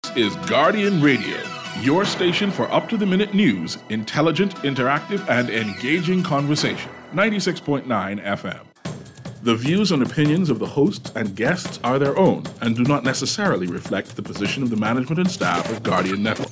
This is Guardian Radio, your station for up-to-the-minute news, intelligent, interactive, and engaging conversation. 96.9 FM. The views and opinions of the hosts and guests are their own and do not necessarily reflect the position of the management and staff of Guardian Network.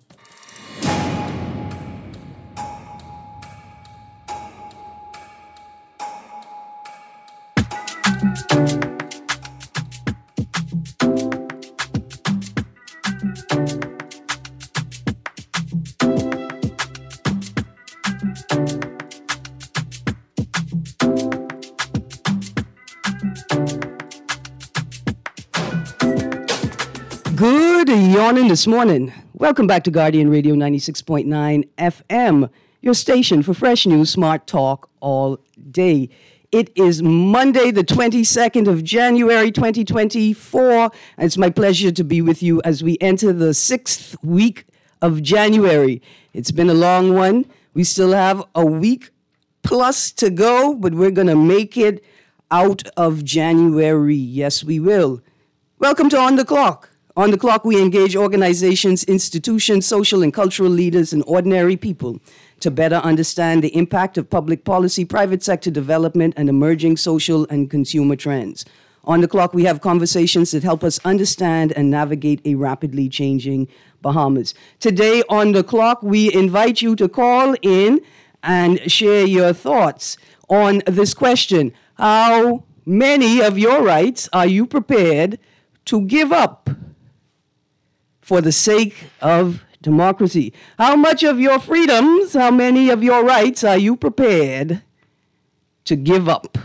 Good yawning this morning. Welcome back to Guardian Radio 96.9 FM, your station for fresh news, smart talk all day. It is Monday, the 22nd of January, 2024, and it's my pleasure to be with you as we enter the 6th week of January. It's been a long one. We still have a week plus to go, but we're going to make it out of January. Yes, we will. Welcome to On the Clock. On the Clock, we engage organizations, institutions, social and cultural leaders, and ordinary people to better understand the impact of public policy, private sector development, and emerging social and consumer trends. On the Clock, we have conversations that help us understand and navigate a rapidly changing Bahamas. Today, On the Clock, we invite you to call in and share your thoughts on this question. How many of your rights are you prepared to give up for the sake of democracy? How much of your freedoms, how many of your rights are you prepared to give up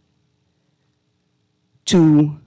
to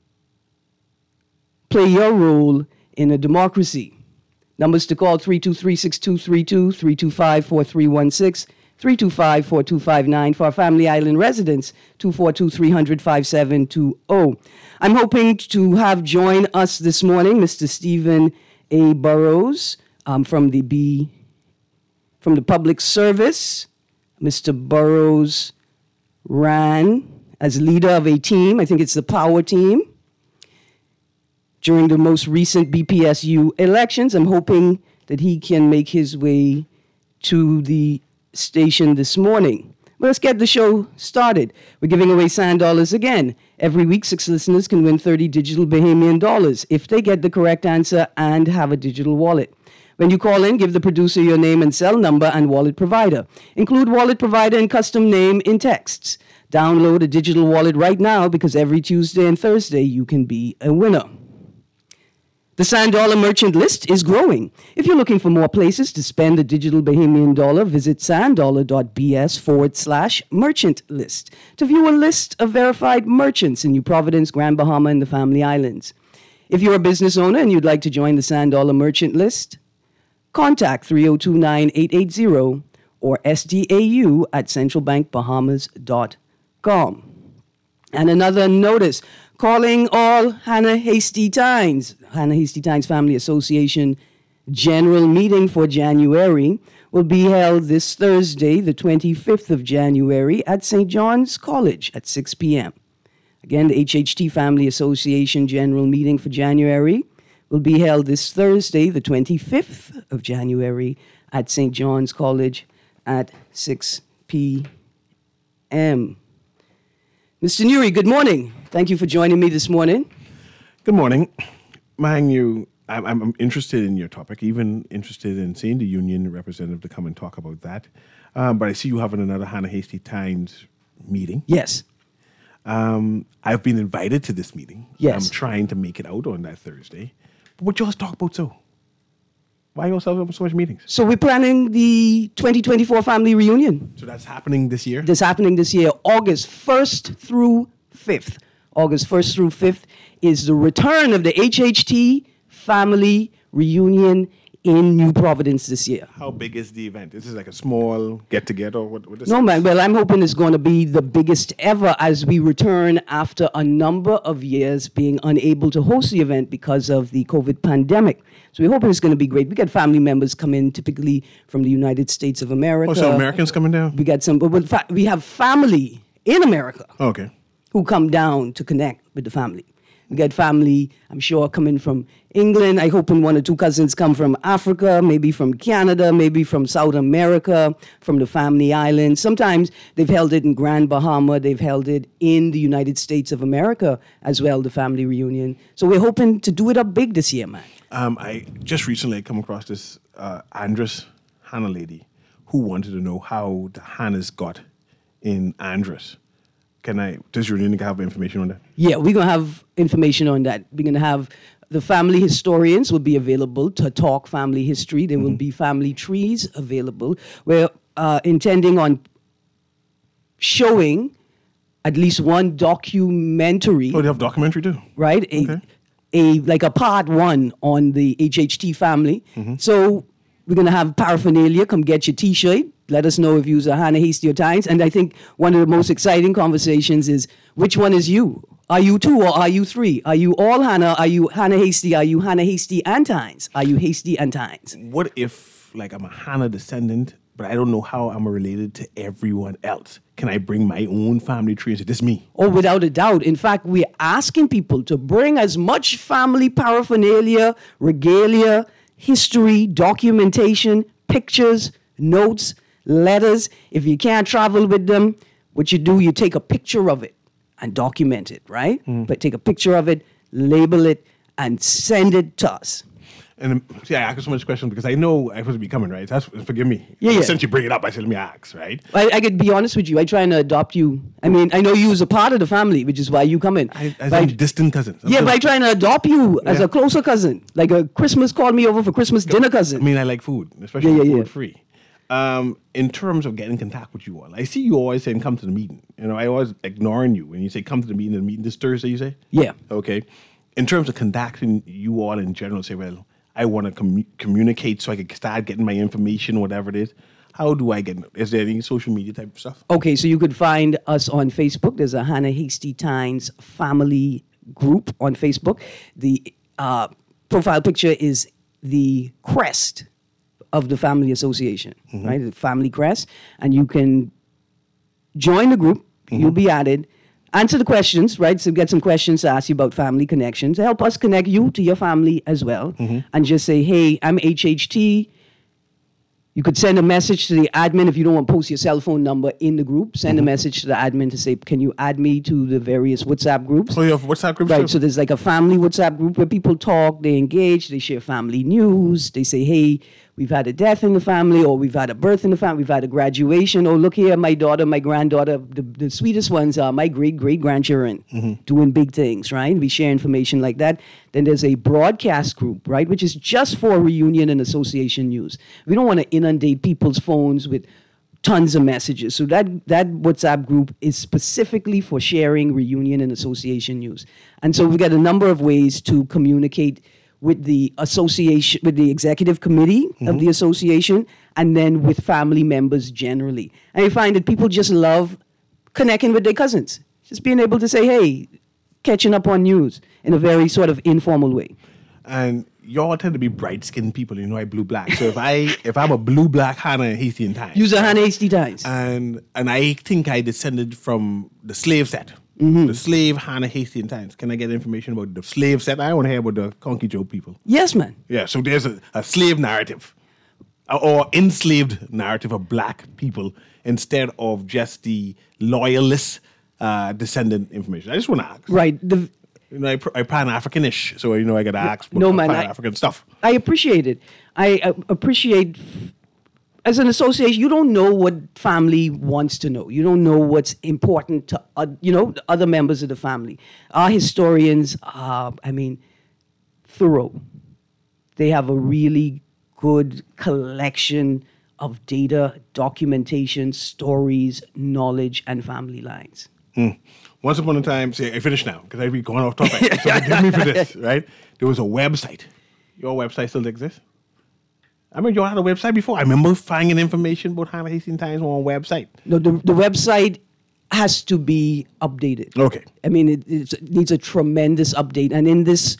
play your role in a democracy? Numbers to call 323-6232, 325-4316, 325-4259. For our Family Island residents, 242-300-5720. I'm hoping to have join us this morning Mr. Stephen A. Burrows from the Public Service. Mr. Burrows ran as leader of a team, I think it's the Power Team, during the most recent BPSU elections. I'm hoping that he can make his way to the station this morning. Well, let's get the show started. We're giving away sand dollars again. Every week, 6 listeners can win 30 digital Bahamian dollars if they get the correct answer and have a digital wallet. When you call in, give the producer your name and cell number and wallet provider. Include wallet provider and custom name in texts. Download a digital wallet right now because every Tuesday and Thursday you can be a winner. The Sand Dollar merchant list is growing. If you're looking for more places to spend a digital Bahamian dollar, visit sanddollar.bs/merchant list to view a list of verified merchants in New Providence, Grand Bahama, and the Family Islands. If you're a business owner and you'd like to join the Sand Dollar merchant list, contact 302-9880 or sdau@centralbankbahamas.com. And another notice, calling all Hannah Hasty Tynes Family Association General Meeting for January will be held this Thursday, the 25th of January, at St. John's College at 6 p.m. Again, the HHT Family Association General Meeting for January will be held this Thursday, the 25th of January, at St. John's College at 6 p.m. Mr. Nuri, good morning. Thank you for joining me this morning. Good morning. I'm interested in your topic, even interested in seeing the union representative to come and talk about that. But I see you having another Hannah Hasty Tynes meeting. Yes. I've been invited to this meeting. Yes. I'm trying to make it out on that Thursday. But what y'all talk about so? Why y'all have so much meetings? So we're planning the 2024 family reunion. So that's happening this year? That's happening this year, August 1st through 5th. August 1st through 5th is the return of the HHT family reunion in New Providence this year. How big is the event? Is this like a small get-together? What is No, man. Well, I'm hoping it's going to be the biggest ever as we return after a number of years being unable to host the event because of the COVID pandemic. So we're hoping it's going to be great. We get family members come in typically from the United States of America. Oh, so Americans coming down? We got some, but we have family in America Okay. who come down to connect with the family. We get family, I'm sure, coming from England. I hope one or two cousins come from Africa, maybe from Canada, maybe from South America, from the family islands. Sometimes they've held it in Grand Bahama. They've held it in the United States of America as well, the family reunion. So we're hoping to do it up big this year, man. I just recently come across this Andros Hannah lady who wanted to know how the Hannahs got in Andros. Does your union have information on that? Yeah, we're going to have information on that. We're going to have the family historians will be available to talk family history. There will be family trees available. We're intending on showing at least one documentary. Oh, they have documentary too? Right? Like a part one on the HHT family. So we're going to have paraphernalia. Come get your T-shirt. Let us know if you're a Hannah Hastie or Tynes. And I think one of the most exciting conversations is, which one is you? Are you two or are you three? Are you all Hannah? Are you Hannah Hastie? Are you Hannah Hastie and Tynes? Are you Hastie and Tynes? What if, like, I'm a Hannah descendant, but I don't know how I'm related to everyone else? Can I bring my own family tree and say, this is me? Oh, without a doubt. In fact, we're asking people to bring as much family paraphernalia, regalia, history, documentation, pictures, notes, letters. If you can't travel with them, what you do, you take a picture of it and document it, right? But take a picture of it, label it, and send it to us. And see, I ask so much questions because I know I'm supposed to be coming, right? Forgive me. Yeah. Since you bring it up, I said, let me ask, right? I could be honest with you. I try to adopt you. I mean, I know you as a part of the family, which is why you come in. As a distant cousin. Yeah, but I try to adopt you as a closer cousin. Like a Christmas, call me over for Christmas dinner cousin. I mean, I like food, especially food free. In terms of getting in contact with you all, I see you always saying, come to the meeting. You know, I always ignoring you when you say, come to the meeting this Thursday, you say? Yeah. Okay. In terms of contacting you all in general, say, well, I want to communicate so I can start getting my information, whatever it is. How do I get? Is there any social media type of stuff? Okay, so you could find us on Facebook. There's a Hannah Hastie Tynes family group on Facebook. The profile picture is the crest of the family association, right? The family crest. And you can join the group. You'll be added. Answer the questions, right? So get some questions to ask you about family connections. Help us connect you to your family as well. And just say, hey, I'm HHT. You could send a message to the admin if you don't want to post your cell phone number in the group. Send a message to the admin to say, can you add me to the various WhatsApp groups? Oh, you have WhatsApp groups? Right, too? so there's like a family WhatsApp group where people talk, they engage, they share family news. They say, hey, we've had a death in the family, or we've had a birth in the family, we've had a graduation. Oh, look here, my daughter, my granddaughter. The sweetest ones are my great-great-grandchildren doing big things, right? We share information like that. Then there's a broadcast group, right, which is just for reunion and association news. We don't want to inundate people's phones with tons of messages. So that WhatsApp group is specifically for sharing reunion and association news. And so we've got a number of ways to communicate with the association, with the executive committee of the association, and then with family members generally. And I find that people just love connecting with their cousins. Just being able to say, hey, catching up on news in a very sort of informal way. And y'all tend to be bright-skinned people. You know, I blue-black. So if I'm a blue-black Hannah Hastie and Tynes. Use a Hannah Hastie Tynes. And I think I descended from the slave set. The slave Hannah Hastie and Tynes. Can I get information about the slave set? I want to hear about the Conky Joe people. Yes, man. Yeah, so there's a slave narrative or enslaved narrative of black people instead of just the loyalist descendant information. I just want to ask. Right. You know, I Pan-African-ish, so, you know, I got to ask No, man, Pan-African stuff. I appreciate it. I appreciate, as an association, you don't know what family wants to know. You don't know what's important to, the other members of the family. Our historians are, thorough. They have a really good collection of data, documentation, stories, knowledge, and family lines. Once upon a time, see, I finished now because I've been going off topic. So forgive me for this, right? There was a website. Your website still exists? I mean, you all had a website before. I remember finding information about Hannah Hastie and Tynes on a website. No, the website has to be updated. Okay. I mean, it needs a tremendous update. And in this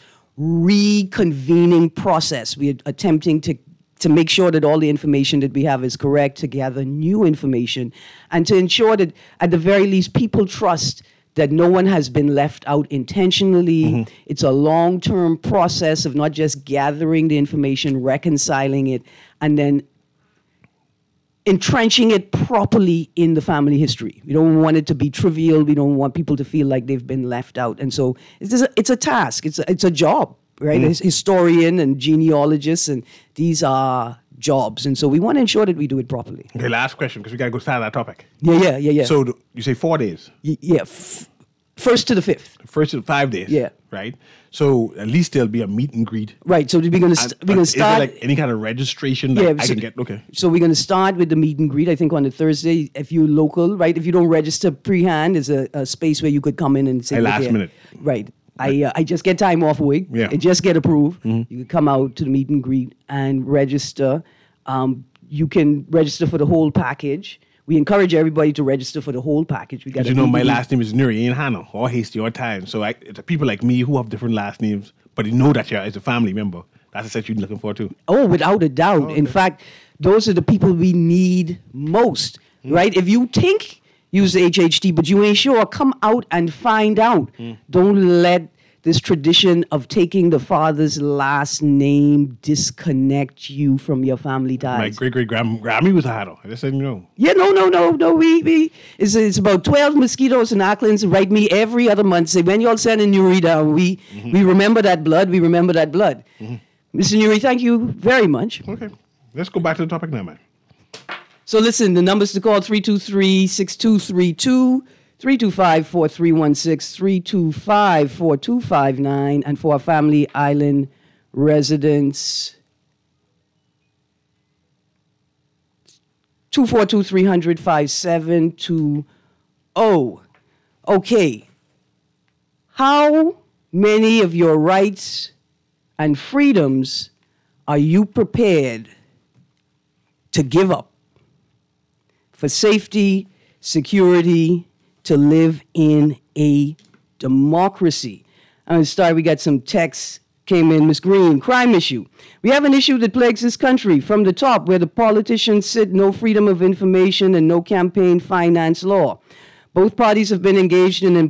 reconvening process, we are attempting to make sure that all the information that we have is correct, to gather new information, and to ensure that, at the very least, people trust that no one has been left out intentionally. It's a long-term process of not just gathering the information, reconciling it, and then entrenching it properly in the family history. We don't want it to be trivial. We don't want people to feel like they've been left out. And so it's a task. It's a job, right? Historian and genealogists, and these are jobs. And so we want to ensure that we do it properly. Okay, last question, because we got to go start that topic. Yeah. So you say 4 days? Yeah, first to the fifth. First to 5 days? Yeah. Right? So at least there'll be a meet and greet. Right, so we're going to Is start... there like any kind of registration that I so, can get? Okay. So we're going to start with the meet and greet, I think, on the Thursday. If you're local, right? If you don't register pre-hand, there's a space where you could come in and say... Last minute. Right. I just get time off work. Yeah. I just get approved. You can come out to the meet and greet and register. You can register for the whole package. We encourage everybody to register for the whole package. We got Because my last name is Nuri, ain't Hannah, or Hasty, or Time. So it's people like me who have different last names, but you know that you're as a family member. That's the set you're looking for too. Oh, without a doubt. In fact, those are the people we need most, right? If you think use the HHT, but you ain't sure, come out and find out. Don't let this tradition of taking the father's last name disconnect you from your family ties. My great-great-Grammy was a Hannah. I just said, Yeah, no. It's about 12 mosquitoes and Acklands write me every other month. Say, when y'all send a Nuri down, we remember that blood. We remember that blood. Mr. Nuri, thank you very much. Okay. Let's go back to the topic now, man. So listen, the numbers to call 323-6232, 325-4316, 325-4259, and for our Family Island residents, 242-300-5720. Okay. How many of your rights and freedoms are you prepared to give up for safety, security, to live in a democracy? I'm going to start. We got some texts came in. Ms. Green, crime issue. We have an issue that plagues this country from the top where the politicians sit, no freedom of information and no campaign finance law. Both parties have been engaged in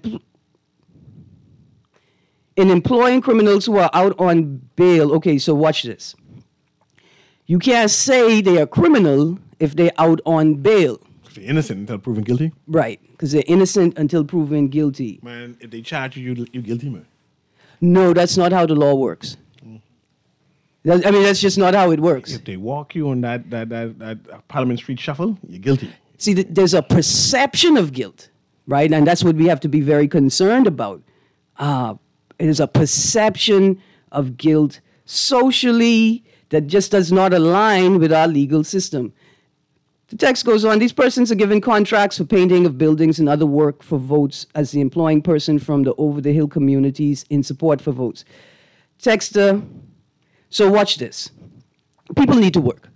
employing criminals who are out on bail. Okay, so watch this. You can't say they are criminal if they're out on bail. They're innocent until proven guilty? Right, because they're innocent until proven guilty. Man, if they charge you, you're guilty, man. No, that's not how the law works. That's just not how it works. If they walk you on that Parliament Street shuffle, you're guilty. See, there's a perception of guilt, right? And that's what we have to be very concerned about. It is a perception of guilt socially that just does not align with our legal system. The text goes on, these persons are given contracts for painting of buildings and other work for votes as the employing person from the over-the-hill communities in support for votes. Texter, so watch this. People need to work.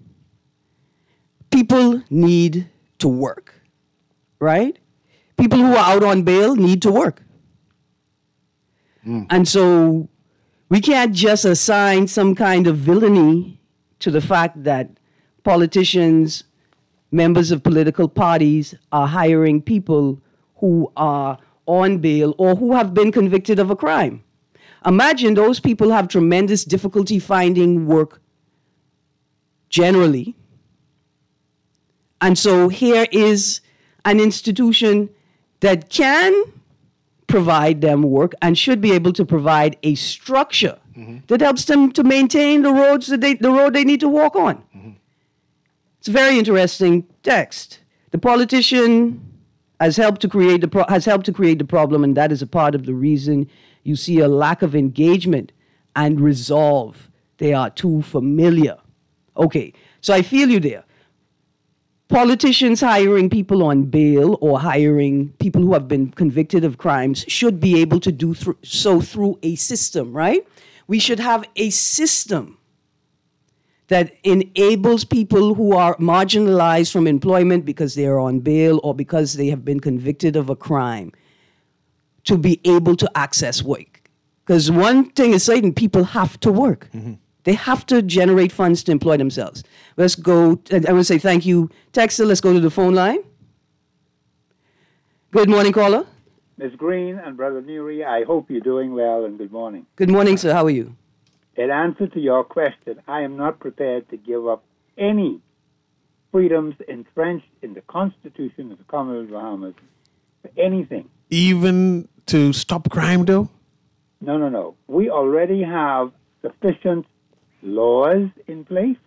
People need to work, right? People who are out on bail need to work. And so we can't just assign some kind of villainy to the fact that politicians, members of political parties are hiring people who are on bail or who have been convicted of a crime. Imagine those people have tremendous difficulty finding work generally. And so here is an institution that can provide them work and should be able to provide a structure that helps them to maintain the road they need to walk on. It's a very interesting text. The politician has helped to create the problem, and that is a part of the reason you see a lack of engagement and resolve. They are too familiar. Okay, so I feel you there. Politicians hiring people on bail or hiring people who have been convicted of crimes should be able to do so through a system, right? We should have a system that enables people who are marginalized from employment because they are on bail or because they have been convicted of a crime to be able to access work. Because one thing is certain, people have to work. They have to generate funds to employ themselves. Let's go, I want to say thank you. Texter, let's go to the phone line. Good morning, caller. Ms. Green and Brother Newry, I hope you're doing well and good morning. Good morning, sir. How are you? In answer to your question, I am not prepared to give up any freedoms entrenched in the Constitution of the Commonwealth of Bahamas for anything. Even to stop crime, though? No. We already have sufficient laws in place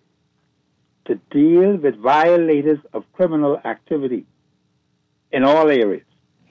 to deal with violators of criminal activity in all areas.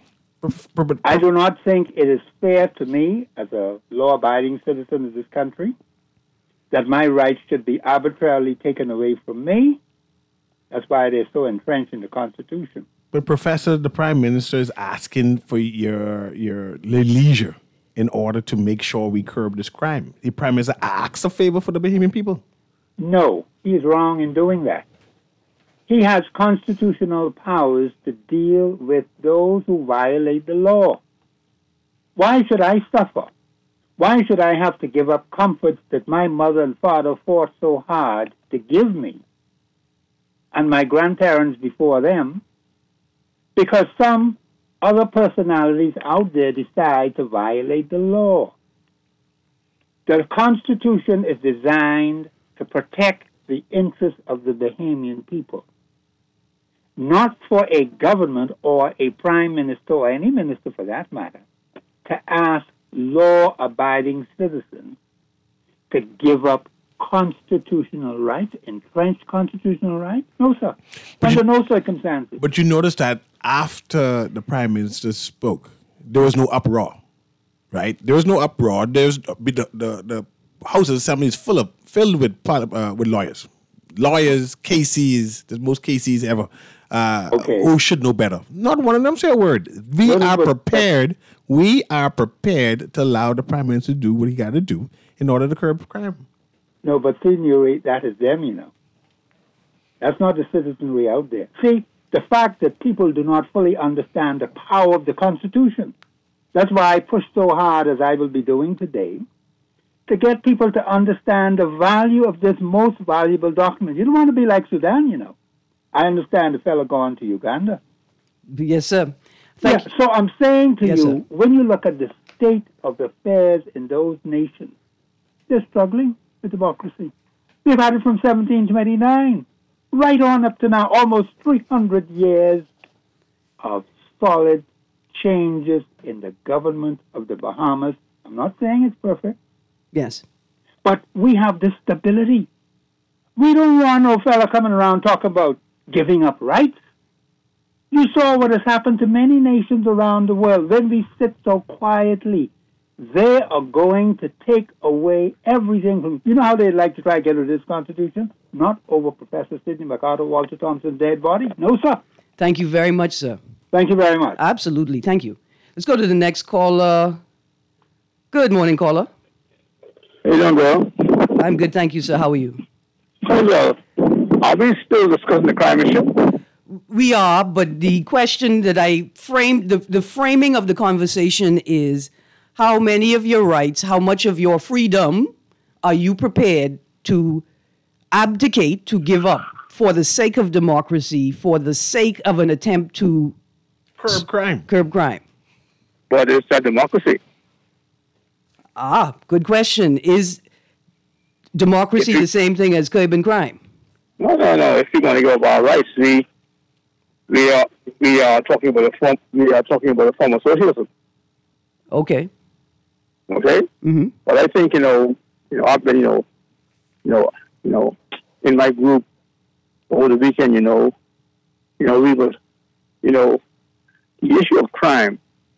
I do not think it is fair to me, as a law-abiding citizen of this country, that my rights should be arbitrarily taken away from me. That's why they're so entrenched in the Constitution. But, Professor, the Prime Minister is asking for your leisure in order to make sure we curb this crime. The Prime Minister asks a favor for the Bahamian people? No, he is wrong in doing that. He has constitutional powers to deal with those who violate the law. Why should I suffer? Why should I have to give up comforts that my mother and father fought so hard to give me, and my grandparents before them, because some other personalities out there decide to violate the law? The Constitution is designed to protect the interests of the Bahamian people, not for a government or a prime minister or any minister for that matter to ask law-abiding citizens to give up constitutional rights, entrenched constitutional rights? No, sir. Under no circumstances. But you notice that after the Prime Minister spoke, there was no uproar, right? There was no uproar. There's the House of Assembly is filled with lawyers. Lawyers, KCs, the most KCs ever, who should know better. Not one of them say a word. We are prepared to allow the Prime Minister to do what he got to do in order to curb crime. No, but see, Newry, that is them, you know. That's not the citizenry out there. See, the fact that people do not fully understand the power of the Constitution. That's why I push so hard, as I will be doing today, to get people to understand the value of this most valuable document. You don't want to be like Sudan, you know. I understand the fellow going to Uganda. Yes, sir. So I'm saying to you, sir. when you look at the state of affairs in those nations, they're struggling with democracy. We've had it from 1729, right on up to now, almost 300 years of solid changes in the government of the Bahamas. I'm not saying it's perfect. Yes. But we have this stability. We don't want no fella coming around talking about giving up rights. You saw what has happened to many nations around the world. When we sit so quietly, they are going to take away everything from... You know how they like to try to get rid of this Constitution? Not over Professor Sidney MacArthur, Walter Thompson's dead body. No, sir. Thank you very much, sir. Thank you very much. Absolutely. Thank you. Let's go to the next caller. Good morning, caller. How you doing, bro? I'm good. Thank you, sir. How are you? Well, are we still discussing the crime issue? We are, but the question that I framed, the framing of the conversation is how many of your rights, how much of your freedom are you prepared to abdicate, to give up for the sake of democracy, for the sake of an attempt to curb crime? Curb crime. But is that democracy? Good question. Is democracy the same thing as curbing crime? No. If you want to go about rights, we are talking about a form of socialism. Okay. Okay. Mm-hmm. But I think I've been in my group over the weekend. We were the issue of crime,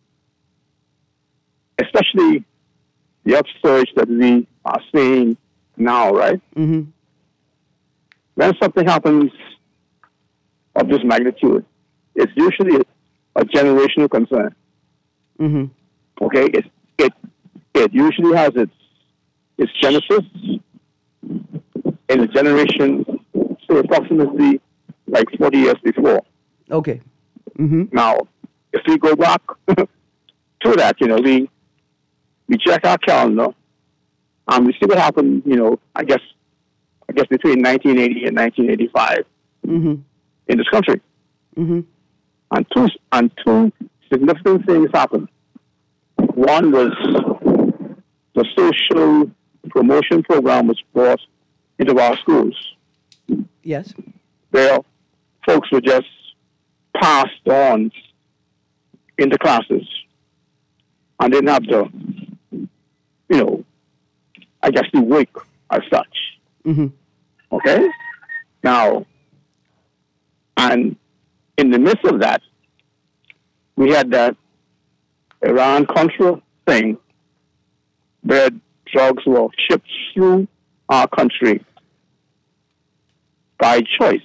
especially the upsurge that we are seeing now, right? Mm-hmm. When something happens of this magnitude, it's usually a generational concern. Mm-hmm. Okay, it usually has its genesis in a generation, say approximately like 40 years before. Okay. Mm-hmm. Now, if we go back to that, we check our calendar and we see what happened. I guess between 1980 and 1985 mm-hmm. in this country. Mm-hmm. And two significant things happened. One was the social promotion program was brought into our schools. Yes. Where folks were just passed on into classes and didn't have to, I guess, do work as such. Mm-hmm. Okay? Now, and in the midst of that, we had that Iran-Contra thing where drugs were shipped through our country by choice,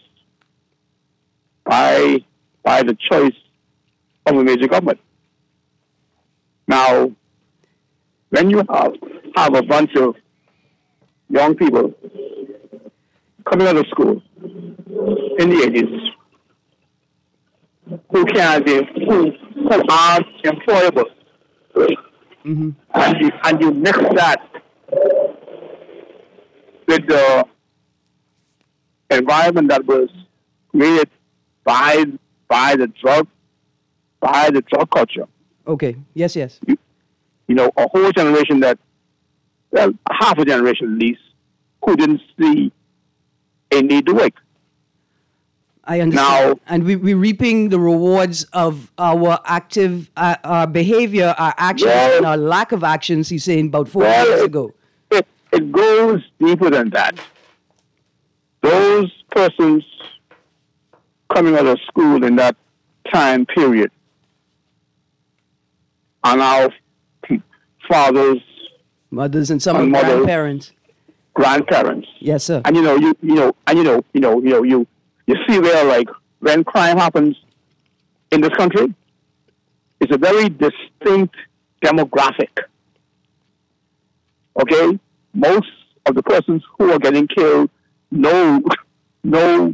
by the choice of a major government. Now, when you have a bunch of young people coming out of school in the 80s who are employable, Mm-hmm. and you mix that with the environment that was created by the drug culture. Okay. Yes. A whole generation half a generation at least, who didn't see a need to work. I understand. Now, and we're reaping the rewards of our active our behavior, our actions, and our lack of actions, he's saying, about 4 years ago. It goes deeper than that. Those persons coming out of school in that time period are now fathers, mothers, and some grandparents. Yes, sir. And you see where, like, when crime happens in this country, it's a very distinct demographic. Okay? Most of the persons who are getting killed know who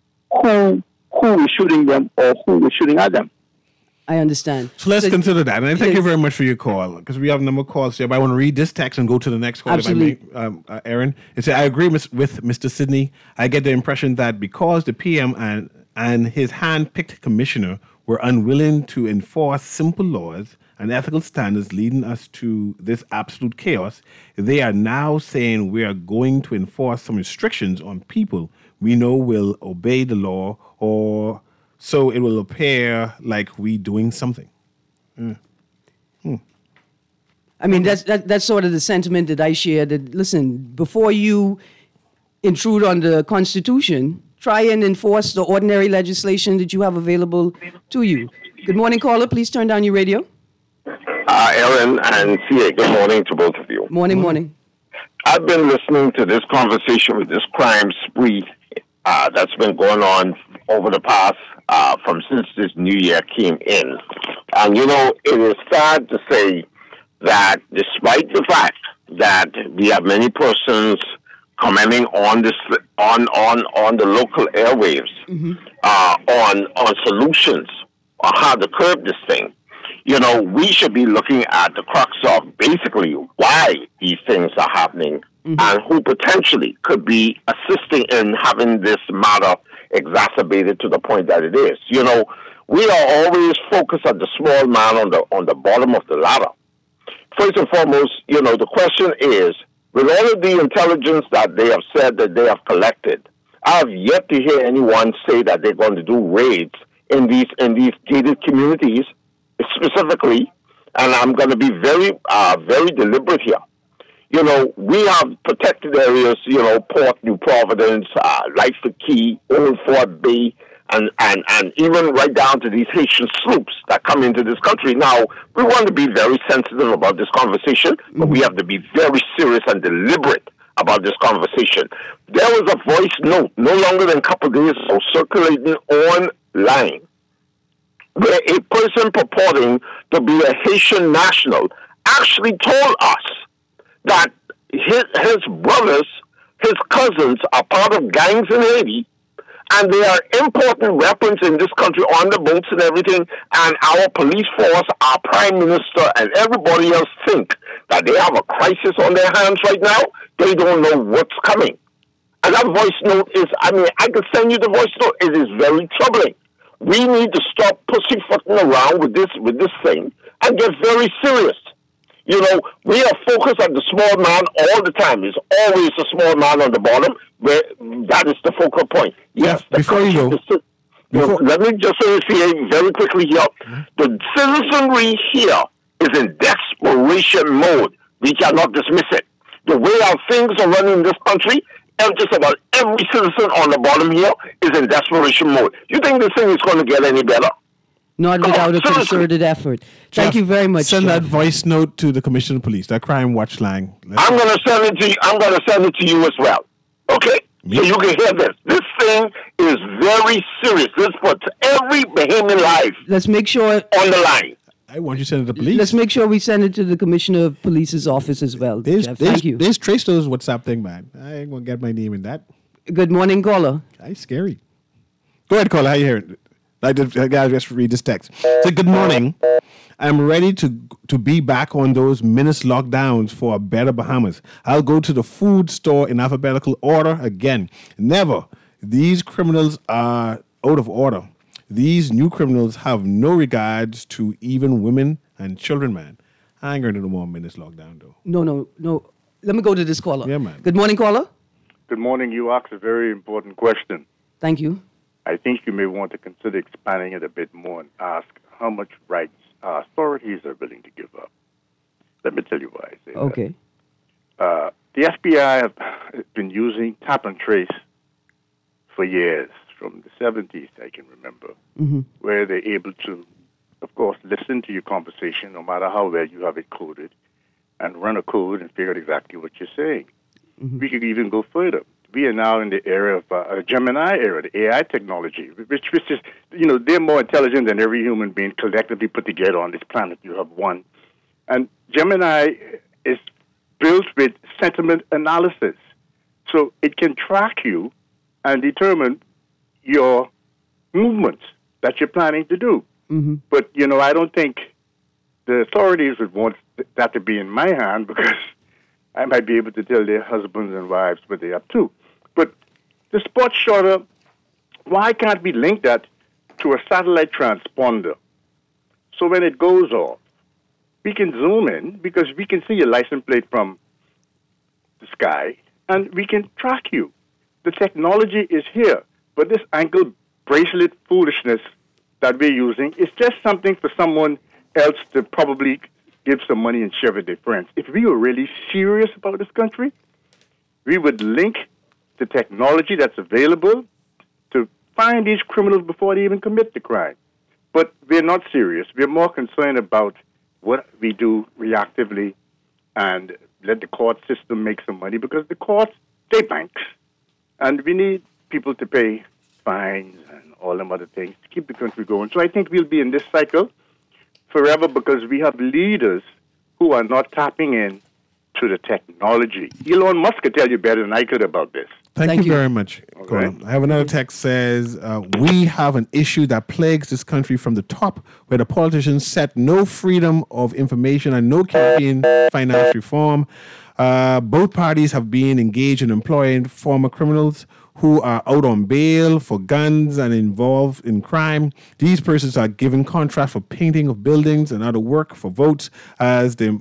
is shooting them or who is shooting at them. I understand. So let's consider that. And thank you very much for your call, because we have a number of calls here. But I want to read this text and go to the next call. Absolutely. If I may, Aaron. It said, I agree with Mr. Sidney. I get the impression that because the PM and his hand-picked commissioner were unwilling to enforce simple laws and ethical standards leading us to this absolute chaos, they are now saying we are going to enforce some restrictions on people we know will obey the law, or so it will appear like we doing something. I mean, that's sort of the sentiment that I share, that, listen, before you intrude on the Constitution, try and enforce the ordinary legislation that you have available to you. Good morning, caller. Please turn down your radio. Aaron and CA, good morning to both of you. Morning. I've been listening to this conversation with this crime spree that's been going on over the past, since this new year came in. And, it is sad to say that despite the fact that we have many persons commenting on this, on the local airwaves, mm-hmm. On solutions on how to curb this thing, we should be looking at the crux of basically why these things are happening, mm-hmm. and who potentially could be assisting in having this matter exacerbated to the point that it is. We are always focused on the small man on the bottom of the ladder. First and foremost, the question is, with all of the intelligence that they have said that they have collected, I have yet to hear anyone say that they're going to do raids in these gated communities specifically, and I'm going to be very, very deliberate here. We have protected areas, Port New Providence, Lightfoot Key, Old Fort Bay, and even right down to these Haitian sloops that come into this country. Now, we want to be very sensitive about this conversation, but we have to be very serious and deliberate about this conversation. There was a voice note no longer than a couple of days ago circulating online where a person purporting to be a Haitian national actually told us that his brothers, his cousins are part of gangs in Haiti, and they are importing weapons in this country on the boats and everything, and our police force, our prime minister, and everybody else think that they have a crisis on their hands right now. They don't know what's coming. And that voice note is, I could send you the voice note. It is very troubling. we need to stop pussyfooting around with this thing and get very serious. You know, we are focused on the small man all the time. It's always the small man on the bottom, where that is the focal point. Yes, before you go, let me just say this here very quickly here. The citizenry here is in desperation mode. We cannot dismiss it. The way our things are running in this country, and just about every citizen on the bottom here is in desperation mode. You think this thing is going to get any better? Not without a concerted effort. Thank you very much. Send Jeff. that voice note to the Commissioner of Police, that crime watch line. I'm going to send it to you. I'm going to send it to you as well. Okay? So you can hear this. This thing is very serious. This puts every Bahamian life Let's make sure on the line. I want you to send it to the police. Let's make sure we send it to the Commissioner of Police's office as well. Jeff. Thank you. There's trace those WhatsApp thing, man. I ain't going to get my name in that. Good morning, caller. That's scary. Go ahead, caller. How you hearing it? I gotta just read this text. So, good morning. I'm ready to be back on those minutes lockdowns for a better Bahamas. I'll go to the food store in alphabetical order again. Never. These criminals are out of order. These new criminals have no regards to even women and children, man. I ain't going to do no more minutes lockdown, though. No. Let me go to this caller. Yeah, man. Good morning, caller. Good morning. You asked a very important question. Thank you. I think you may want to consider expanding it a bit more and ask how much rights our authorities are willing to give up. Let me tell you why I say Okay. that. The FBI have been using tap and trace for years, from the 70s, I can remember, where they're able to, of course, listen to your conversation, no matter how well you have it coded, and run a code and figure out exactly what you're saying. We could even go further. We are now in the era of Gemini era, the AI technology, which is, they're more intelligent than every human being collectively put together on this planet. You have one. And Gemini is built with sentiment analysis. So it can track you and determine your movements that you're planning to do. But, I don't think the authorities would want that to be in my hand, because I might be able to tell their husbands and wives what they're up to. But the sports shorter, why can't we link that to a satellite transponder? So when it goes off, we can zoom in, because we can see your license plate from the sky, and we can track you. The technology is here, but this ankle bracelet foolishness that we're using is just something for someone else to probably give some money and share with their friends. If we were really serious about this country, we would link the technology that's available to find these criminals before they even commit the crime. But we're not serious. We're more concerned about what we do reactively and let the court system make some money, because the courts, they banks. And we need people to pay fines and all them other things to keep the country going. So I think we'll be in this cycle forever, because we have leaders who are not tapping in to the technology. Elon Musk could tell you better than I could about this. Thank you very much. Okay. I have another text says, we have an issue that plagues this country from the top, where the politicians set no freedom of information and no campaign finance reform. Both parties have been engaged in employing former criminals who are out on bail for guns and involved in crime. These persons are given contracts for painting of buildings and other work for votes as the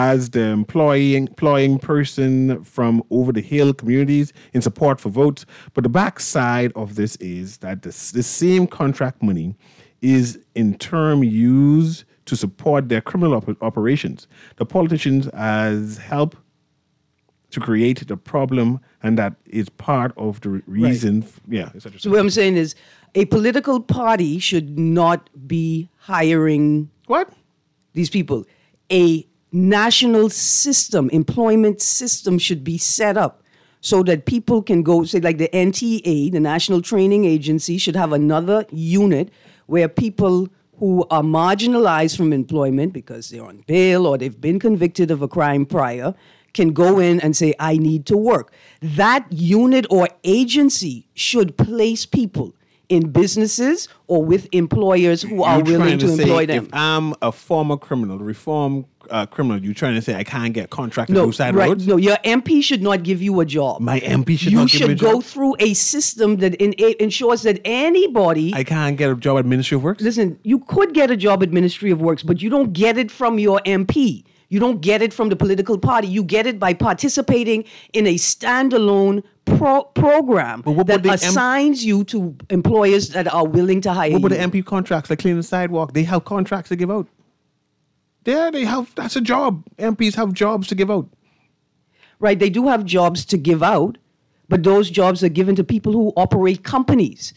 employing person from over the hill communities in support for votes. But the backside of this is that this same contract money is in turn used to support their criminal operations. The politicians as help to create the problem, and that is part of the reason. So what I'm saying is, a political party should not be hiring these people. A national system, employment system, should be set up so that people can go, say, like the NTA, the National Training Agency, should have another unit where people who are marginalized from employment because they're on bail or they've been convicted of a crime prior can go in and say, I need to work. That unit or agency should place people in businesses or with employers who are willing to employ them. If I'm a former criminal, reform criminal. You're trying to say I can't get contract to do side roads? No, your MP should not give you a job. My MP should not give me a job? You should go through a system that ensures that anybody... I can't get a job at Ministry of Works? Listen, you could get a job at Ministry of Works, but you don't get it from your MP. You don't get it from the political party. You get it by participating in a standalone program that assigns you to employers that are willing to hire you. What about the MP contracts like cleaning the sidewalk? They have contracts to give out. That's a job. MPs have jobs to give out. Right, they do have jobs to give out, but those jobs are given to people who operate companies.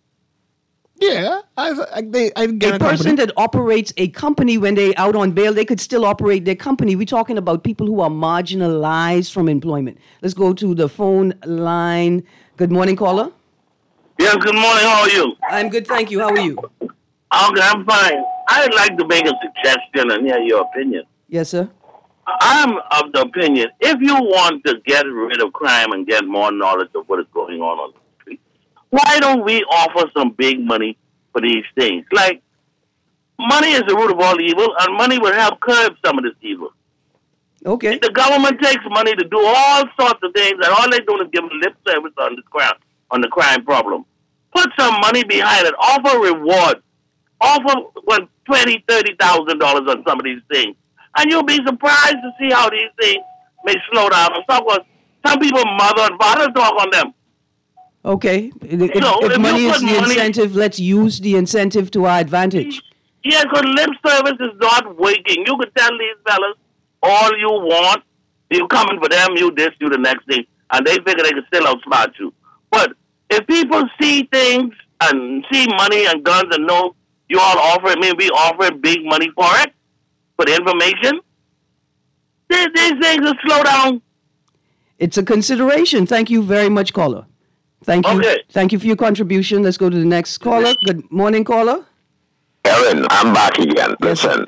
Yeah, I get a person that operates a company when they out on bail, they could still operate their company. We're talking about people who are marginalized from employment. Let's go to the phone line. Good morning, caller. Yes, good morning. How are you? I'm good, thank you. How are you? Okay, I'm fine. I'd like to make a suggestion and hear your opinion. Yes, sir. I'm of the opinion, if you want to get rid of crime and get more knowledge of what is going on the street, why don't we offer some big money for these things? Like, money is the root of all evil, and money will help curb some of this evil. Okay. The government takes money to do all sorts of things, and all they do is give lip service on the crime problem. Put some money behind it. Offer rewards. Offer $20,000, $30,000 on some of these things, and you'll be surprised to see how these things may slow down. Some people, mother and father, talk on them. Okay. If money is the incentive, let's use the incentive to our advantage. Yeah, because lip service is not working. You could tell these fellas all you want. You coming for them, you this, you the next thing, and they figure they can still outsmart you. But if people see things and see money and guns and know you all offer it, maybe offering big money for it, for the information, these things will slow down. It's a consideration. Thank you very much, caller. Thank you. Okay. Thank you for your contribution. Let's go to the next caller. Good morning, caller. Aaron, I'm back again. Yes. Listen,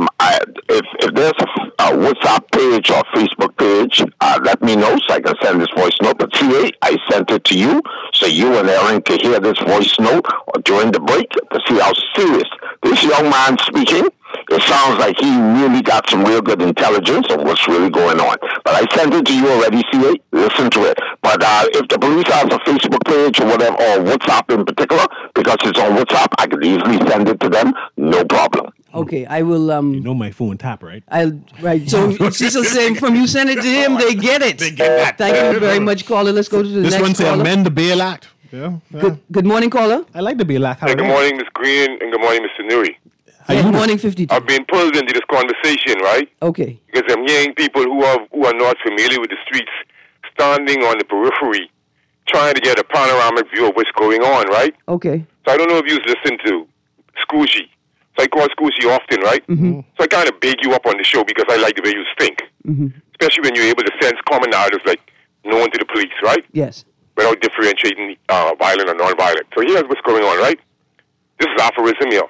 if there's a WhatsApp page or Facebook page, let me know so I can send this voice note. But CA, I sent it to you so you and Aaron can hear this voice note during the break to see how serious this young man speaking. It sounds like he really got some real good intelligence of what's really going on. But I sent it to you already, CA. Listen to it. But if the police has a Facebook page or whatever, or WhatsApp in particular, because it's on WhatsApp, I could easily send it to them. No problem. Okay, I will. You know my phone tap, right? Right. So Cecil's saying from you send it to him, they get it. They get that. Thank you very much, caller. Let's go to the next caller. This one say amend the Bail Act. Yeah. Good morning, caller. I like the Bail Act. Good morning, Ms. Green, and good morning, Mr. Newey. Good morning, 52. I've been pulled into this conversation, right? Okay. Because I'm hearing people who are not familiar with the streets standing on the periphery, trying to get a panoramic view of what's going on, right? Okay. So I don't know if you listen to Scoozy. So I call Scoozy often, right? Mm-hmm. So I kind of big you up on the show because I like the way you think. Mm-hmm. Especially when you're able to sense common narratives like known to the police, right? Yes. Without differentiating violent or non-violent. So here's what's going on, right? This is aphorism here.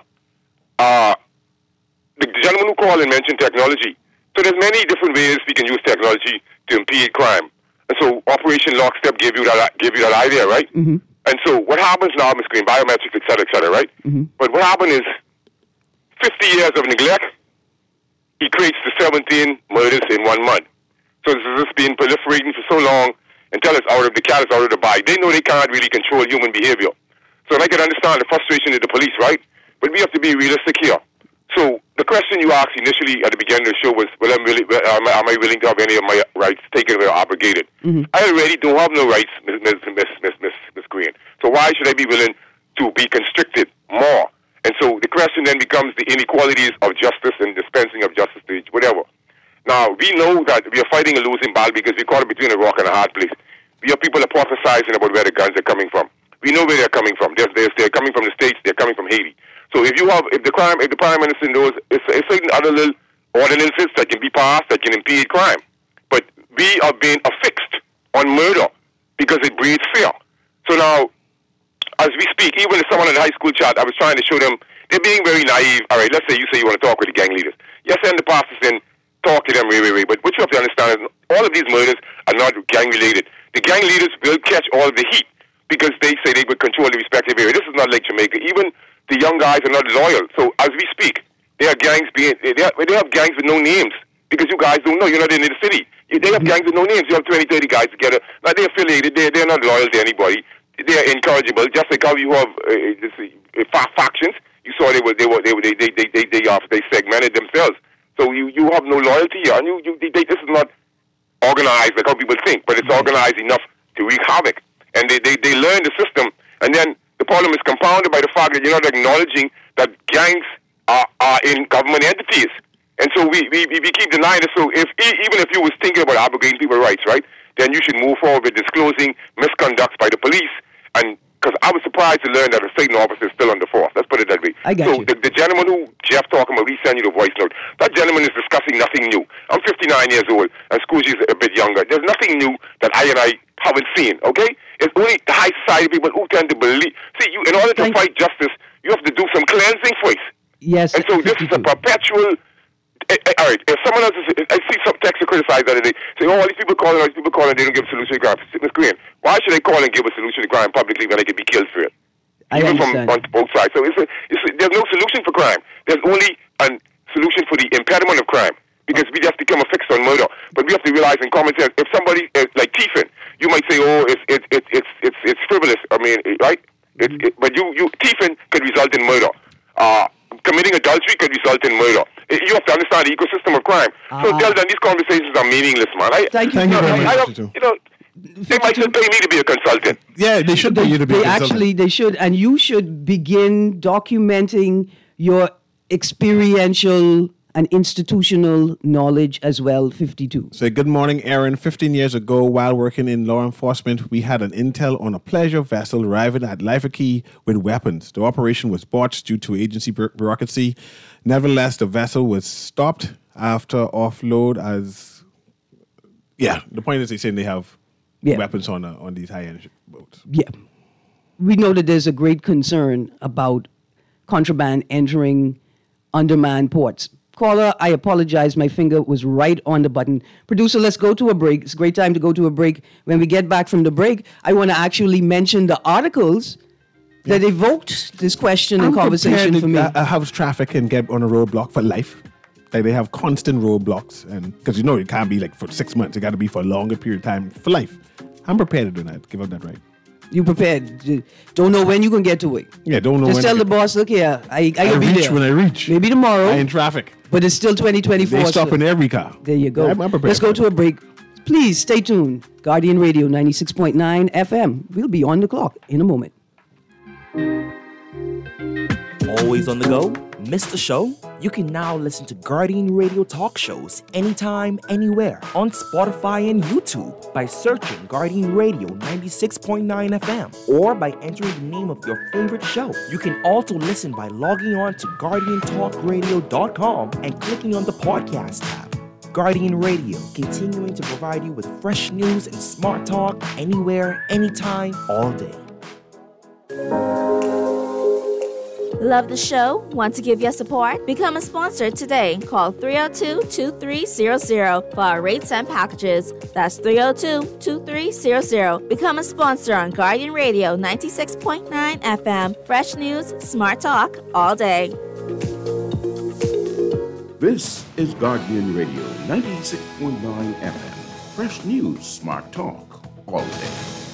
The gentleman who called and mentioned technology. So there's many different ways we can use technology to impede crime. And so Operation Lockstep gave you that idea, right? Mm-hmm. And so what happens now, Ms. Green, biometrics, et cetera, right? Mm-hmm. But what happened is 50 years of neglect equates to 17 murders in 1 month. So this has been proliferating for so long until the cat is out of the bag. They know they can't really control human behavior. So I can understand the frustration of the police, right? But we have to be realistic here. So the question you asked initially at the beginning of the show was, am I willing to have any of my rights taken away or abrogated? Mm-hmm. I already don't have no rights, Miss Green. So why should I be willing to be constricted more? And so the question then becomes the inequalities of justice and dispensing of justice to each, whatever. Now, we know that we are fighting a losing battle because we're caught between a rock and a hard place. We have people hypothesizing about where the guns are coming from. We know where they're coming from. They're coming from the States. They're coming from Haiti. So if the Prime Minister knows, it's certain other little ordinances that can be passed that can impede crime. But we are being affixed on murder because it breeds fear. So now, as we speak, even if someone in the high school chat, I was trying to show them, they're being very naive. All right, let's say you want to talk with the gang leaders. Yes, send the pastors in, talk to them, way. But what you have to understand is all of these murders are not gang-related. The gang leaders will catch all of the heat because they say they would control the respective area. This is not like Jamaica. Even the young guys are not loyal. So as we speak, they have gangs with no names because you guys don't know. You're not in the city. They have gangs with no names. You have 20, 30 guys together. Now, they're affiliated. They're not loyal to anybody. They're incorrigible. Just like how you have factions. You saw they segmented themselves. So you have no loyalty here. And this is not organized like how people think, but it's organized enough to wreak havoc. And they learn the system. And then the problem is compounded by the fact that you're not acknowledging that gangs are in government entities. And so we keep denying it. So even if you was thinking about abrogating people's rights, right, then you should move forward with disclosing misconducts by the police. And because I was surprised to learn that a state officer is still under force. Let's put it that way. I got you. The gentleman who Jeff talking about, we send you the voice note. That gentleman is discussing nothing new. I'm 59 years old, and Scoozy's a bit younger. There's nothing new that I haven't seen, okay? It's only the high society people who tend to believe. See, in order to fight justice, you have to do some cleansing first. Yes. And so this is a perpetual... all right, if someone else I see some texts to criticize the other day, say, all these people calling, they don't give a solution to crime. Ms. Green, why should they call and give a solution to crime publicly when they could be killed for it? Even from on both sides. So there's no solution for crime. There's only a solution for the impediment of crime, because we have to become a fix on murder. But we have to realize in common sense, if somebody like thieving, you might say, oh, it's frivolous. I mean, right? But thieving could result in murder. Committing adultery could result in murder. You have to understand the ecosystem of crime. So tell them these conversations are meaningless, man. Thank you very much. They might just pay me to be a consultant. Yeah, they should pay you to be a consultant. Actually, they should. And you should begin documenting your experiential and institutional knowledge as well, 52. So good morning, Aaron. 15 years ago, while working in law enforcement, we had an intel on a pleasure vessel arriving at Lifer Key with weapons. The operation was botched due to agency bureaucracy. Nevertheless, the vessel was stopped after offload as... Yeah, the point is they're saying they have weapons on these high-end boats. Yeah. We know that there's a great concern about contraband entering undermanned ports. Caller, I apologize. My finger was right on the button. Producer, let's go to a break. It's a great time to go to a break. When we get back from the break, I want to actually mention the articles that evoked this question and conversation for me. House traffic and get on a roadblock for life. Like they have constant roadblocks, and because it can't be like for 6 months. It got to be for a longer period of time for life. I'm prepared to do that. Give up that right. You prepared? Don't know when you can get to it. Yeah, don't know. Just tell the boss, look here, I can be there when I reach. Maybe tomorrow. I in traffic. But it's still 2024. They stop in every car. There you go. I'm prepared. Let's go to a break. Please stay tuned. Guardian Radio 96.9 FM. We'll be on the clock in a moment. Always on the go? Missed the show? You can now listen to Guardian Radio talk shows anytime, anywhere on Spotify and YouTube by searching Guardian Radio 96.9 FM or by entering the name of your favorite show. You can also listen by logging on to GuardianTalkRadio.com and clicking on the podcast tab. Guardian Radio, continuing to provide you with fresh news and smart talk anywhere, anytime, all day. Love the show? Want to give your support? Become a sponsor today. Call 302-2300 for our rates and packages. That's 302-2300. Become a sponsor on Guardian Radio 96.9 FM. Fresh news, smart talk, all day. This is Guardian Radio 96.9 FM. Fresh news, smart talk, all day.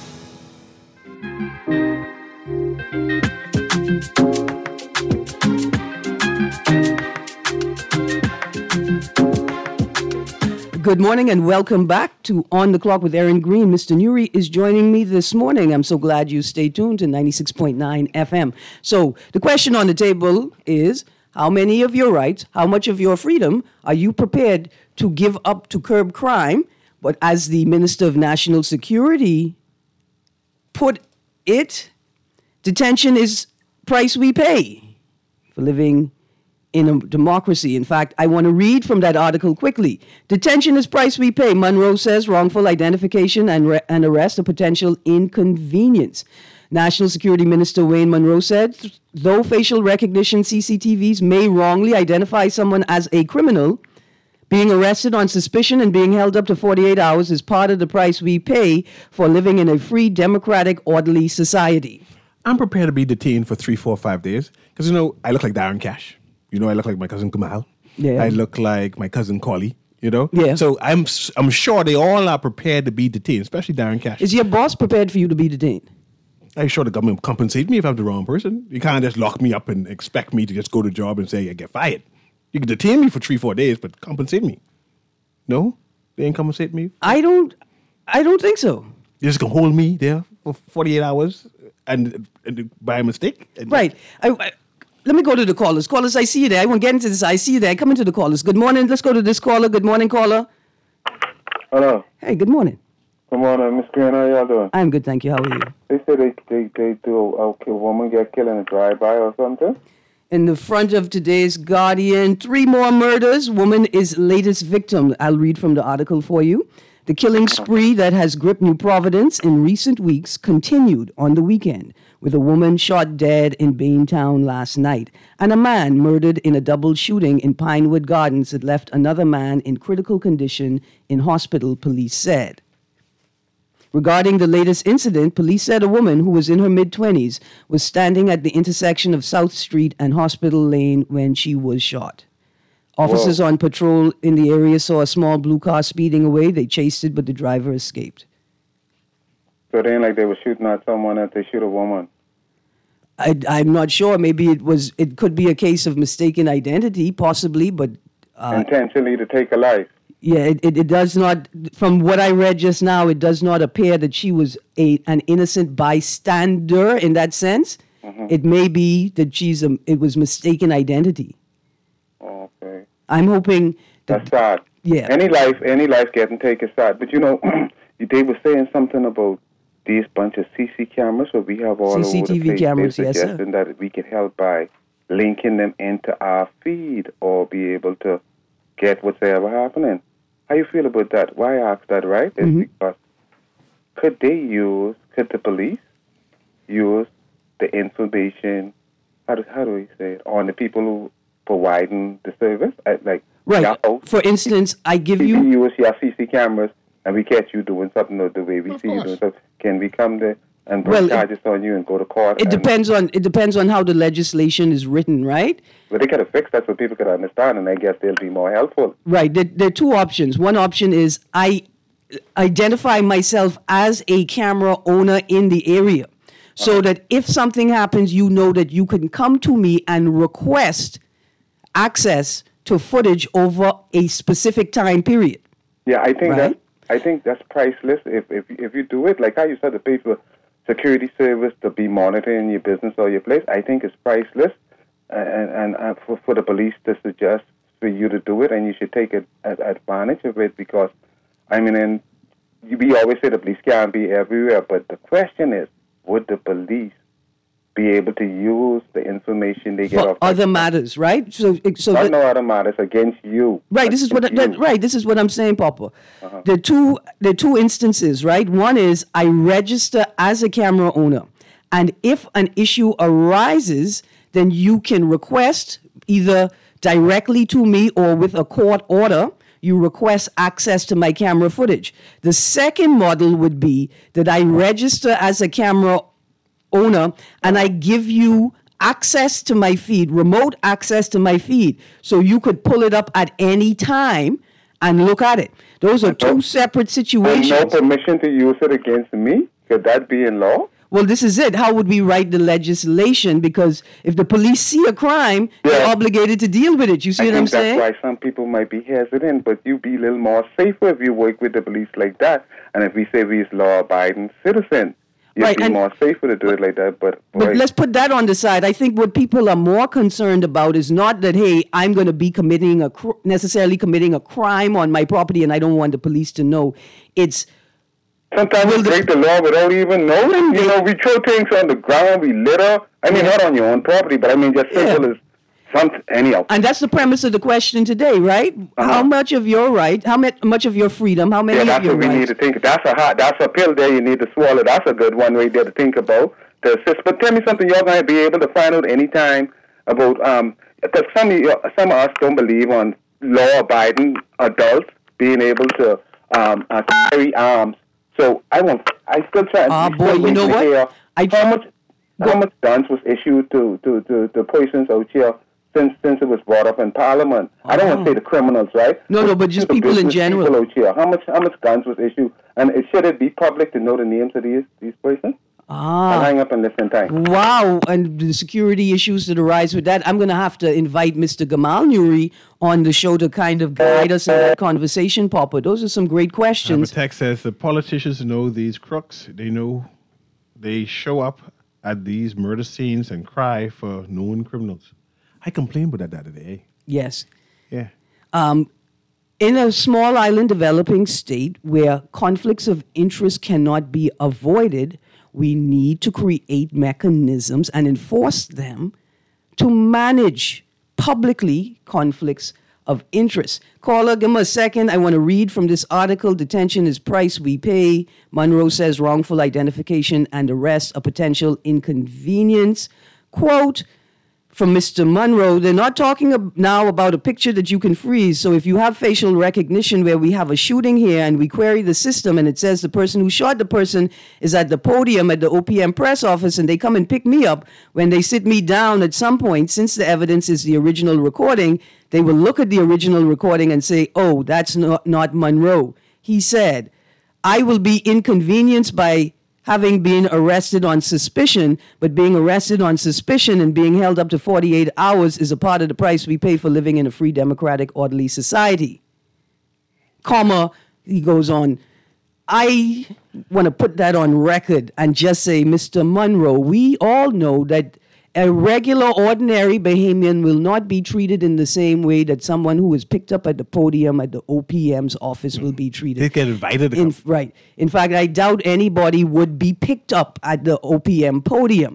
Good morning and welcome back to On the Clock with Aaron Green. Mr. Nuri is joining me this morning. I'm so glad you stayed tuned to 96.9 FM. So the question on the table is, how many of your rights, how much of your freedom are you prepared to give up to curb crime? But as the Minister of National Security put it, detention is price we pay for living in a democracy. In fact, I want to read from that article quickly. Detention is price we pay. Monroe says wrongful identification and arrest a potential inconvenience. National Security Minister Wayne Monroe said, though facial recognition CCTVs may wrongly identify someone as a criminal, being arrested on suspicion and being held up to 48 hours is part of the price we pay for living in a free, democratic, orderly society. I'm prepared to be detained for 3, 4, 5 days because, I look like Darren Cash. I look like my cousin Kamal. Yeah. I look like my cousin Collie. You know? Yeah. So I'm sure they all are prepared to be detained, especially Darren Cash. Is your boss prepared for you to be detained? I'm sure the government will compensate me if I'm the wrong person. You can't just lock me up and expect me to just go to the job and say I get fired. You can detain me for 3-4 days, but compensate me. No? They ain't compensate me? I don't think so. You just can hold me there for 48 hours and by mistake? Right. Let me go to the callers. Callers, I see you there. I won't get into this. I see you there. Come into the callers. Good morning. Let's go to this caller. Good morning, caller. Hello. Hey, good morning. Good morning, Miss Green. How y'all doing? I'm good, thank you. How are you? They say they do a woman get killed in a drive-by or something. In the front of today's Guardian, 3 more murders. Woman is latest victim. I'll read from the article for you. The killing spree that has gripped New Providence in recent weeks continued on the weekend, with a woman shot dead in Baintown last night and a man murdered in a double shooting in Pinewood Gardens that left another man in critical condition in hospital, police said. Regarding the latest incident, police said a woman who was in her mid-20s was standing at the intersection of South Street and Hospital Lane when she was shot. Officers on patrol in the area saw a small blue car speeding away. They chased it, but the driver escaped. So it ain't like they were shooting at someone that they shoot a woman. I'm not sure. Maybe it could be a case of mistaken identity, possibly, but... intentionally to take a life. Yeah, it does not, from what I read just now, it does not appear that she was an innocent bystander in that sense. Mm-hmm. It may be that it was mistaken identity. Okay. I'm hoping that's sad. Yeah. Any life getting taken is sad. But you know, they were saying something about these bunch of CC cameras that we have all CCTV over the place. cameras, They're yes, sir. suggesting that we could help by linking them into our feed or be able to get what's ever happening. How you feel about that? Why I ask that, right? Is because could the police use the information, how do we say it, on the people who providing the service? Like, right. For instance, I give you... We use your CC cameras and we catch you doing something the way we see you doing something. Can we come there and bring charges on you and go to court? It depends on how the legislation is written, right? But they could have fixed that so people could understand, and I guess they'll be more helpful. Right. There are 2 options. One option is I identify myself as a camera owner in the area, so that if something happens, you know that you can come to me and request access to footage over a specific time period. Yeah, I think that's priceless if you do it. Like how you said, to pay for security service to be monitoring your business or your place, I think it's priceless. And for the police to suggest for you to do it, and you should take advantage of it because, I mean, we always say the police can't be everywhere, but the question is, would the police be able to use the information they get for off other matters, right? So no other matters against you. Right. This is what I'm saying, Papa. Uh-huh. There are two instances, right? One is I register as a camera owner, and if an issue arises, then you can request either directly to me or with a court order. You request access to my camera footage. The second model would be that I register as a camera owner and I give you access to my feed, remote access to my feed, so you could pull it up at any time and look at it. Those are 2 separate situations. And no permission to use it against me? Could that be in law? Well, this is it. How would we write the legislation? Because if the police see a crime, they're obligated to deal with it. You see what I'm saying? That's why some people might be hesitant, but you be a little more safer if you work with the police like that. And if we say we're law-abiding citizens, you'd be more safer to do it like that. But let's put that on the side. I think what people are more concerned about is not that, hey, I'm going to be necessarily committing a crime on my property and I don't want the police to know. It's... Sometimes we break the law without even knowing. You know, we throw things on the ground, we litter. I mean, not on your own property, but I mean, just simple as something, anyhow. And that's the premise of the question today, right? Uh-huh. How much of your right, how much of your freedom, how many of your rights? Yeah, that's what we need to think. That's a pill there you need to swallow. That's a good one right there to think about. But tell me something you're going to be able to find out anytime about, because some of us don't believe on law-abiding adults being able to carry arms. So I still try. Boy, you know what? How much guns was issued to persons out here since it was brought up in Parliament. I don't want to say the criminals, right? No, but just people in general. People out here. How much guns was issued, and should it be public to know the names of these persons? I'll hang up and listen. Thanks. Wow, and the security issues that arise with that. I'm going to have to invite Mr. Gamal Nuri on the show to kind of guide us in that conversation, Papa. Those are some great questions. The text says the politicians know these crooks. They show up at these murder scenes and cry for known criminals. I complained about that today. Yes. Yeah. In a small island developing state where conflicts of interest cannot be avoided, we need to create mechanisms and enforce them to manage publicly conflicts of interest. Caller, give me a second. I want to read from this article. Detention is price we pay. Monroe says wrongful identification and arrest a potential inconvenience. Quote from Mr. Monroe, they're not talking now about a picture that you can freeze. So if you have facial recognition where we have a shooting here and we query the system and it says the person who shot the person is at the podium at the OPM press office and they come and pick me up, when they sit me down at some point, since the evidence is the original recording, they will look at the original recording and say, oh, that's not Monroe. He said, I will be inconvenienced by having been arrested on suspicion, but being arrested on suspicion and being held up to 48 hours is a part of the price we pay for living in a free, democratic, orderly society. Comma, he goes on, I want to put that on record and just say, Mr. Monroe, we all know that a regular, ordinary Bahamian will not be treated in the same way that someone who is picked up at the podium at the OPM's office will be treated. They get invited to come. Right. In fact, I doubt anybody would be picked up at the OPM podium.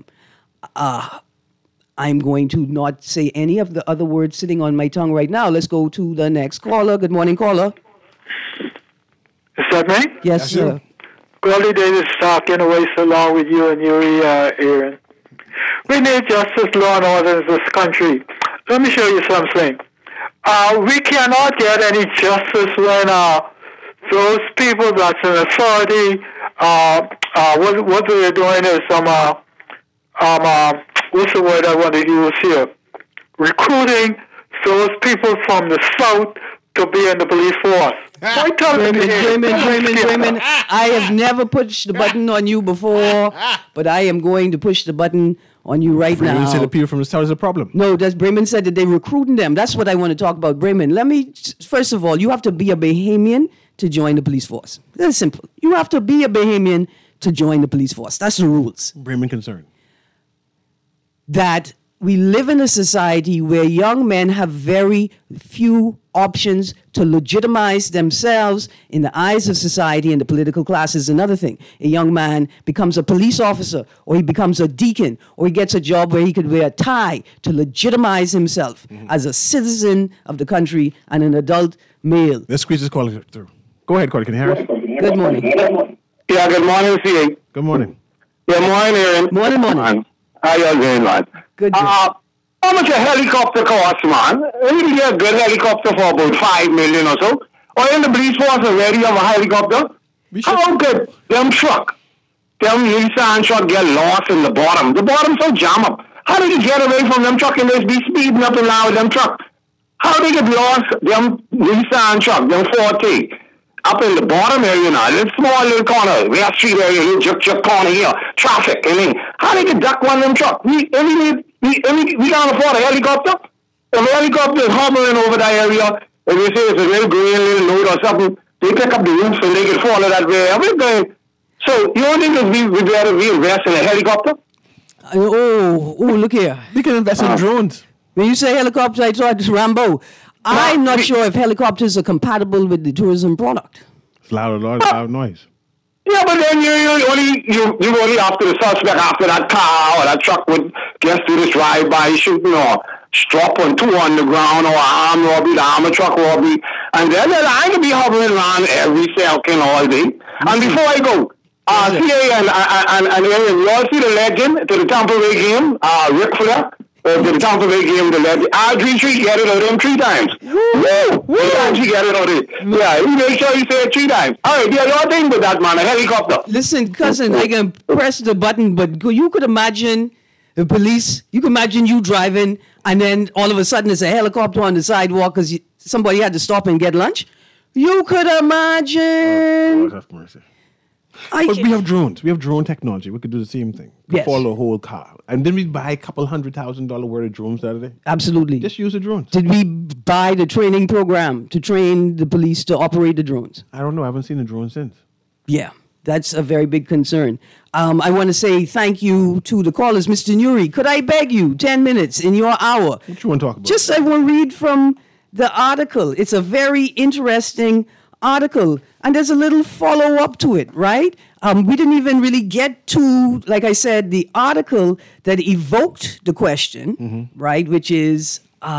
I'm going to not say any of the other words sitting on my tongue right now. Let's go to the next caller. Good morning, caller. Is that me? Yes, sir. Goldie Davis talking away so long with you and Yuri, Aaron. We need justice, law, and order in this country. Let me show you something. We cannot get any justice when those people that's in authority, what they're doing is what's the word I want to use here? Recruiting those people from the South to be in the police force. Raymond, I have never pushed the button on you before, but I am going to push the button on you right now. Bremen said the people from the South is a problem. No, Bremen said that they're recruiting them. That's what I want to talk about, Bremen. First of all, you have to be a Bahamian to join the police force. That's simple. You have to be a Bahamian to join the police force. That's the rules. Bremen concern. That we live in a society where young men have very few options to legitimize themselves in the eyes of society, and the political class is another thing. A young man becomes a police officer, or he becomes a deacon, or he gets a job where he could wear a tie to legitimize himself as a citizen of the country and an adult male. Let's squeeze this caller through. Go ahead, caller. Can you hear us? Good morning. Yeah, good morning, C.A. Good morning. Good morning, Aaron. Morning. How y'all doing, lad? Good. How much a helicopter costs, man? You can get a good helicopter for about $5 million or so. Or in the police force already have a helicopter. How could them truck, them Nissan truck get lost in the bottom? The bottom's so jam up. How did you get away from them truck and they be speeding up and down with them truck? How they get lost, them Nissan truck, them 40, up in the bottom area now, this small little corner, West Street area, just corner here, traffic, I mean, how they get duck one of them truck? We can't afford a helicopter. If a helicopter is hovering over that area, if you say it's a little green little load or something, they pick up the roof and they can follow that way. Everything. So you don't think we better invest in a helicopter? Look here. We can invest in drones. When you say helicopter, I thought it's Rambo. I'm not sure if helicopters are compatible with the tourism product. It's loud noise. Yeah, but then you only after the suspect, after that car or that truck would get to this drive-by shooting or strap on two on the ground or armed robbery, the armored truck robbery, and then I could be hovering around every second all day. And before I go, CA and Aaron, you all see the legend to the Tampa Bay game, Rick Flair. To the Tampa Bay game, the legend. RG3 get it out of him 3 times. Woo! 3 times he get it out of it. Yeah, he make sure he say it 3 times. All right, yeah, you're thinking with that, man, a helicopter. Listen, cousin, I can press the button, but you could imagine The police, you can imagine you driving and then all of a sudden there's a helicopter on the sidewalk because somebody had to stop and get lunch. You could imagine. Lord have mercy. But we have drones. We have drone technology. We could do the same thing. Yes. Follow a whole car. And then we buy a couple $100,000 worth of drones the other day. Absolutely. Just use the drones. Did we buy the training program to train the police to operate the drones? I don't know. I haven't seen a drone since. Yeah, that's a very big concern. I want to say thank you to the callers. Mr. Nuri, could I beg you 10 minutes in your hour? What you want to talk about? Just I want to read from the article. It's a very interesting article. And there's a little follow-up to it, right? We didn't even really get to, like I said, the article that evoked the question, right, which is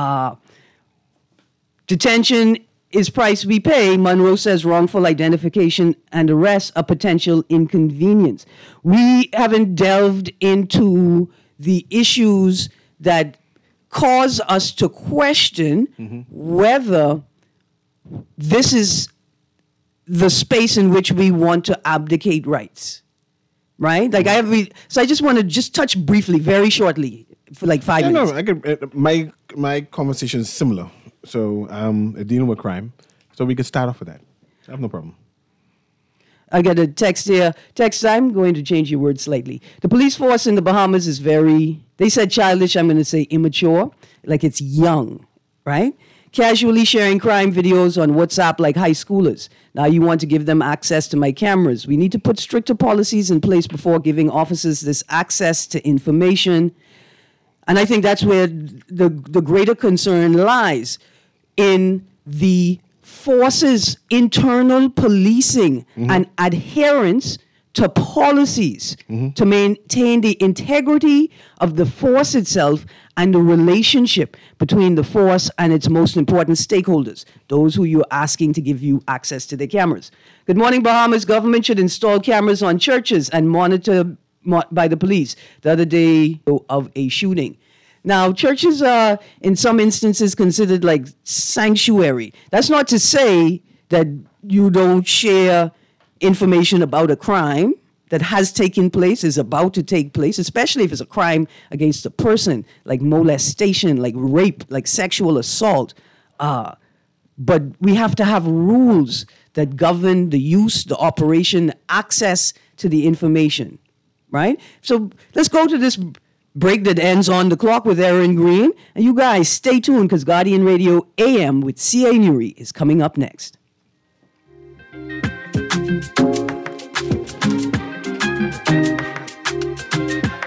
detention is price we pay. Monroe says wrongful identification and arrest a potential inconvenience. We haven't delved into the issues that cause us to question whether this is the space in which we want to abdicate rights, right? Like so I just want to just touch briefly, very shortly, for like 5 minutes. No, I could, my conversation is similar. So dealing with crime. So we could start off with that. I have no problem. I got a text here. I'm going to change your words slightly. The police force in the Bahamas is they said childish, I'm going to say immature, like it's young, right? Casually sharing crime videos on WhatsApp like high schoolers. Now you want to give them access to my cameras. We need to put stricter policies in place before giving officers this access to information. And I think that's where the greater concern lies, in the force's internal policing and adherence to policies to maintain the integrity of the force itself and the relationship between the force and its most important stakeholders, those who you're asking to give you access to their cameras. Good morning, Bahamas. Government should install cameras on churches and monitor by the police. The other day of a shooting. Now, churches are, in some instances, considered like sanctuary. That's not to say that you don't share information about a crime that has taken place, is about to take place, especially if it's a crime against a person, like molestation, like rape, like sexual assault. But we have to have rules that govern the use, the operation, access to the information, right? So let's go to this break that ends on the clock with Aaron Green. And you guys stay tuned, because Guardian Radio AM with C.A. Nuri is coming up next.